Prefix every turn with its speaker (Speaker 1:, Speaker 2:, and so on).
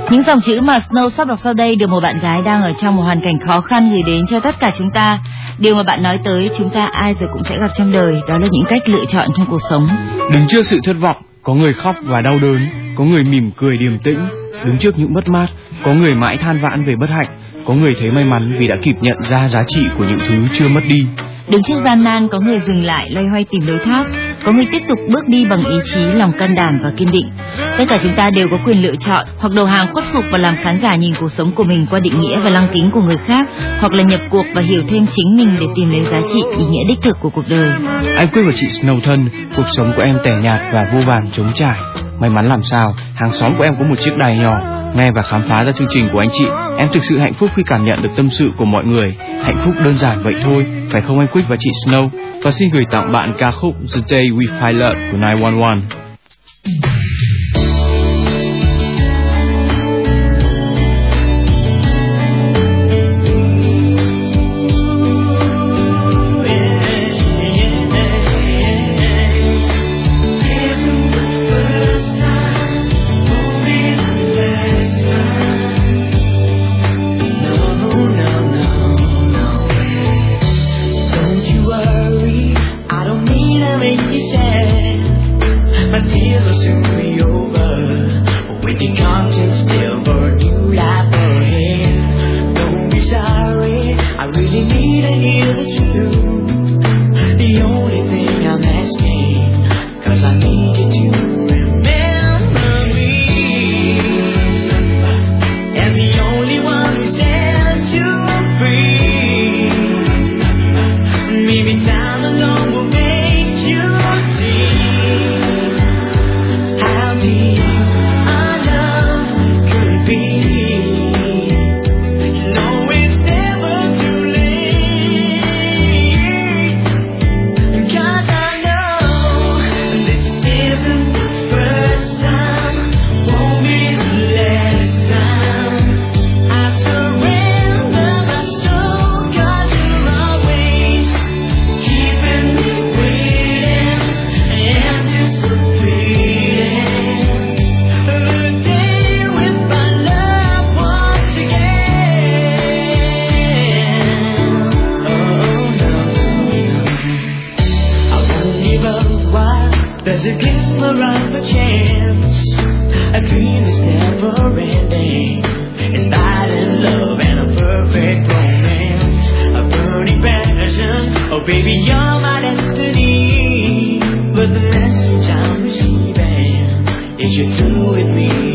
Speaker 1: Những dòng chữ mà Snow sắp đọc sau đây được một bạn gái đang ở trong một hoàn cảnh khó khăn gửi đến cho tất cả chúng ta. Điều mà bạn nói tới chúng ta ai rồi cũng sẽ gặp trong đời, đó là những cách lựa chọn trong cuộc sống.
Speaker 2: Đứng trước sự thất vọng, có người khóc và đau đớn, có người mỉm cười điềm tĩnh. Đứng trước những mất mát, có người mãi than vãn về bất hạnh, có người thấy may mắn vì đã kịp nhận ra giá trị của những thứ chưa mất đi.
Speaker 1: Đứng trước gian nan, có người dừng lại loay hoay tìm lối thoát, có người tiếp tục bước đi bằng ý chí, lòng can đảm và kiên định. Tất cả chúng ta đều có quyền lựa chọn, hoặc đầu hàng khuất phục và làm khán giả nhìn cuộc sống của mình qua định nghĩa và lăng kính của người khác, hoặc là nhập cuộc và hiểu thêm chính mình để tìm lấy giá trị, ý nghĩa đích thực của cuộc đời.
Speaker 2: Anh Quyết và chị Snow thân, cuộc sống của em tẻ nhạt và vô vàn trống trải. May mắn làm sao, hàng xóm của em có một chiếc đài nhỏ. Nghe và khám phá ra chương trình của anh chị, em thực sự hạnh phúc khi cảm nhận được tâm sự của mọi người. Hạnh phúc đơn giản vậy thôi, phải không anh Quick và chị Snow? Và xin gửi tặng bạn ca khúc The Day We Pilot của 911. But the message I'm receiving is you're through with me.